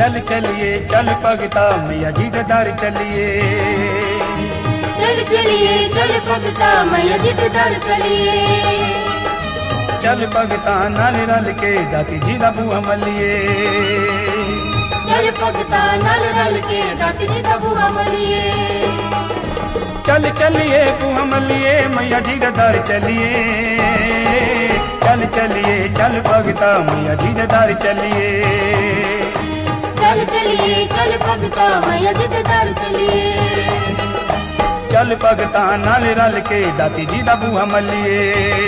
चल चलिए चल भगता मैया जी दे दर चलिए। चल चलिए चल भगता मैया जी दे दर चलिए। चल भगता नाल रल के दाती जी दा बूहा मलिए। चल भगता नाल रल के दाती जी दा बूहा मलिए। चल चलिए बूहा मलिए मैया जी दे दर चलिए। चल चलिए चल भगता मैया जी दे दर चलिए। चल चलिए चल भगता मैया जी दे दर चलिए। चल भगता नाल रल के दाती जी दा बूहा मलिए।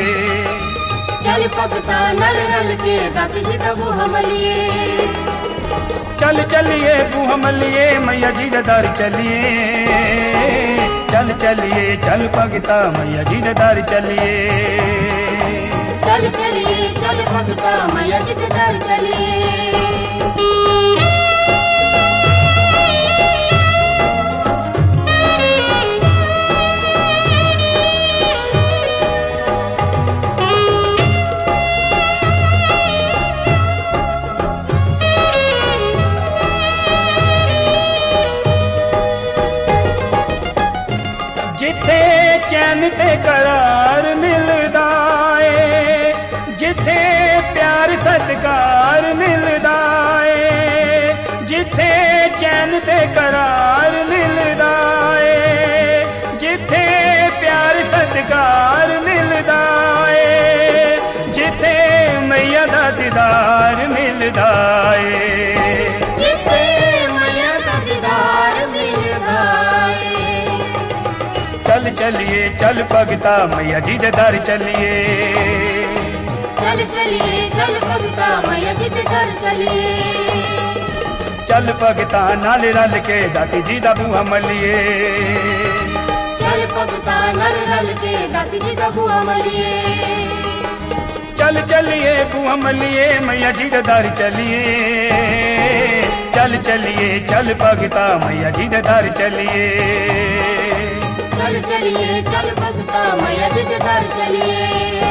चल भगता नाल रल के दाती जी दा बूहा मलिए। चल चलिए बूहा मलिए मैया जी दे दर चलिए। चल चलिए चल भगता मैया जी दे दर चलिए। चल चलिए चल भगता मैया जी दे दर चलिए। जिथे चैन ते करार मिलदा है, जिथे प्यार सत्कार मिलदा है। जिथे चैन ते करार मिलदा है, जिथे प्यार सत्कार मिलदा है। जिथे मैया दा दीदार मिलदा है। जिथे मैया दा दीदार मिलदा है। चल चलिए चल भगता मैया जी दे दर चलिए। चल चलिए चल भगता मैया जी दे दर चलिए। चल भगता नाल रल के दाती जी दा बूहा मलिए। चल भगता नाल रल के दाती जी दा बूहा मलिए। चल चलिए बूहा मलिए मैया जी दे दर चलिए। चल चलिए चल भगता मैया जी दे दर चलिए। चल चलिए चल भगता मैया जी दे दर चलिए।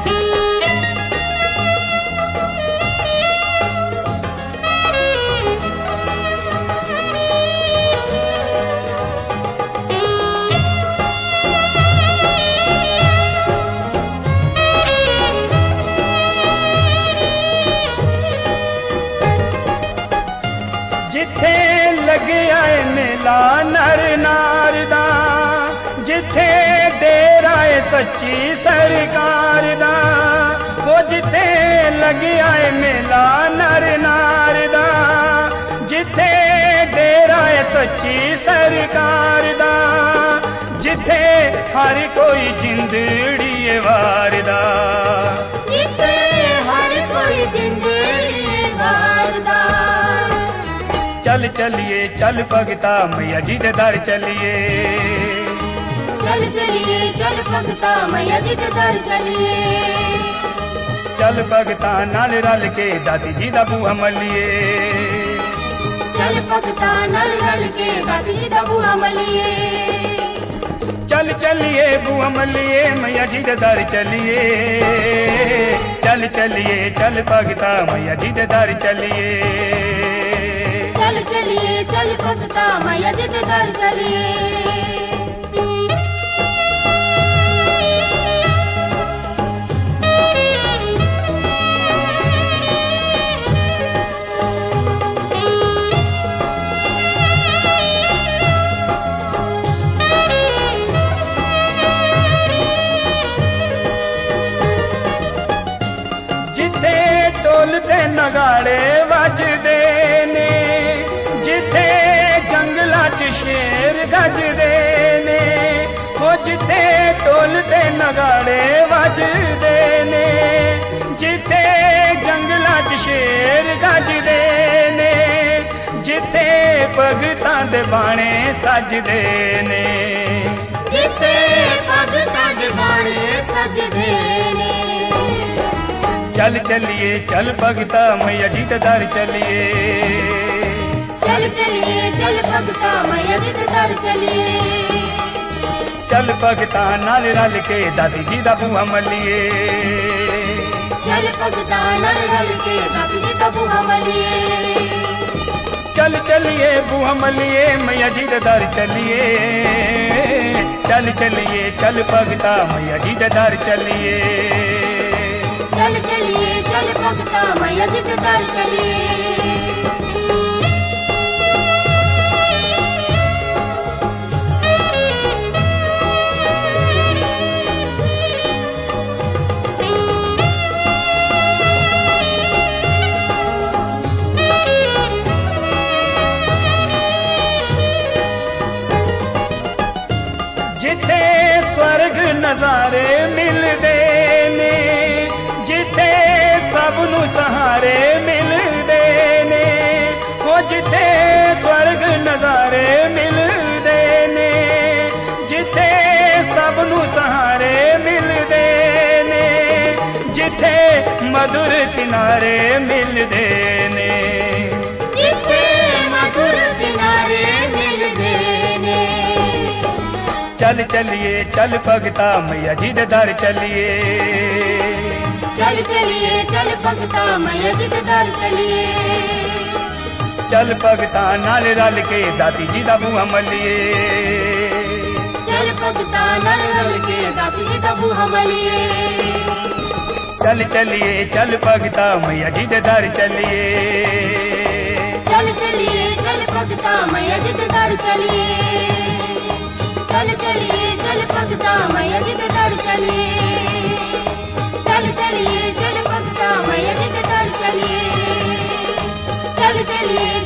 जिथे लगे आए मेला नर नार दा, जिथे डेरा है सच्ची सरकार दा। वो जिथे लगे आए मेला नर नार दा, जिथे डेरा है सच्ची सरकार दा। जिथे हर कोई जिंदड़ी वार दा। जिथे हर कोई जिंदड़ी वार दा। चल चलिए चल भगता मैया जी दे दर चलिए। चल चलिए चल भगता मैया जी दे दर चलिए। चल भगता नाल रल के दाती जी दा बूहा मलिए। चल भगता नाल रल के दाती जी दा बूहा मलिए। चल चलिए बूहा मलिए मैया जी दे दर चलिए। चल चलिए चल भगता मैया जी दे दर चलिए। चल चलिए चल भगता मैया जी दे दर चलिए। जिथे ढोल ते नगाड़े वजदे ने, जिथे जंगलां च शेर गजदे ने। ओ जिथे ढोल ते नगाड़े वजदे ने, जिथे जंगलां च शेर गजदे ने। जिथे भगतां दे बाणे सजदे ने। जिथे भगतां दे बाणे सजदे ने। चल चलिए चल भगता मैया जी दे दर चलिए। चल चलिए चल भगता मैया जी दे दर चलिए। चल भगता नाल रल के दाती जी दा बूहा मलिए। चल भगता नाल रल के दाती जी दा बूहा मलिए। चल चलिए बुआ मलिए मैया जी दे दर चलिए, चल चलिए चल भगता मैया जी दे दर चलिए। चल चलिए चल भगता मैया जी के दर चलिए। जिथे स्वर्ग नजारे मिलदे ने, जिथे सबनू सहारे मिलदे ने, हो जिथे स्वर्ग नजारे मिलदे ने, जिथे सबनू सहारे मिलदे ने, जिथे मधुर किनारे मिलदे ने, जिथे मधुर किनारे मिलदे ने। चल चलिए चल भगता मैया जी दे दर चलिए। चल चलिए चल भगता मैया जी के दर चलिए। चल भगता नाल रल के दाती जी दा बूहा मलिए। चल भगता नल रल के दाती जी दा बूहा मलिए। चल चलिए चल भगता मैया जी दे दर चलिए। चल चलिए चल भगता मैया जी के दर चलिए। चल चलिए चल भगता मैया जी के दर चलिए। चल चलिए चल भगता मैया जी के दर चलिए। चल चलिए